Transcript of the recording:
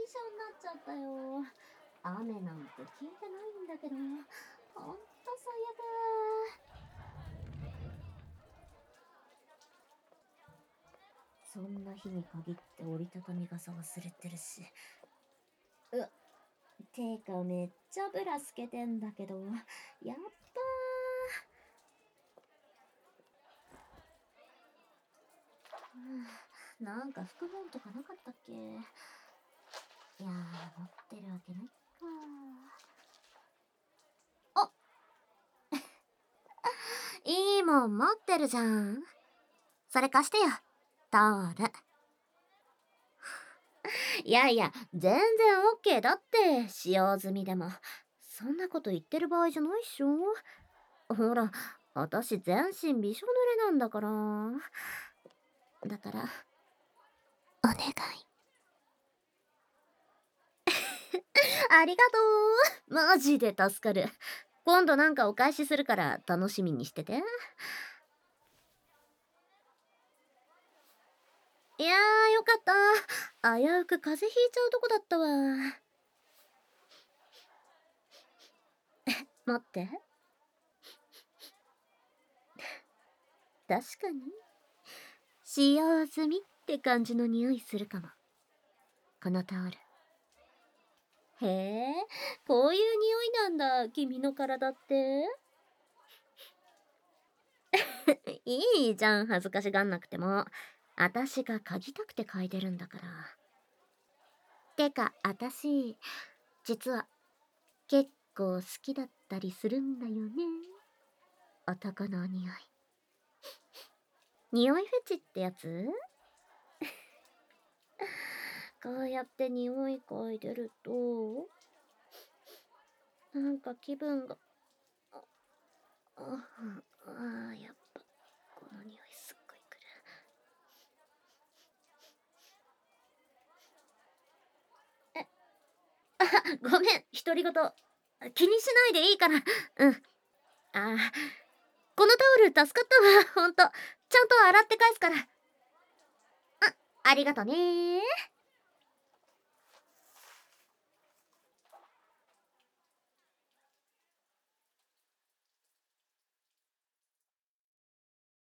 象になっちゃったよ。雨なんて聞いてないんだけど、ほんと最悪。そんな日に限って折りたたみ傘忘れてるし。てかめっちゃブラつけてんだけど、やっばー。なんか副本とかなかったっけ？いやー、持ってるわけないか。あいいもん持ってるじゃん。それ貸してよ、タオル。いやいや、全然オッケーだって、使用済みでも。そんなこと言ってる場合じゃないっしょ。ほら、私全身びしょ濡れなんだから。だから、お願い。ありがとう。マジで助かる。今度なんかお返しするから楽しみにしてて。いやー、よかった。危うく風邪ひいちゃうとこだったわ。待って。確かに。使用済みって感じの匂いするかも。このタオル。へえ、こういう匂いなんだ、君の体って。いいじゃん、恥ずかしがんなくても。私が嗅ぎたくて嗅いでるんだから。てか、私、実は、結構好きだったりするんだよね。男の匂い。匂いフェチってやつ？こうやって匂い嗅いでると、なんか気分が、やっぱ、この匂いすっごいくる。ごめん、独り言。気にしないでいいから。うん。このタオル助かったわ、ほんと。ちゃんと洗って返すから。ありがとねー。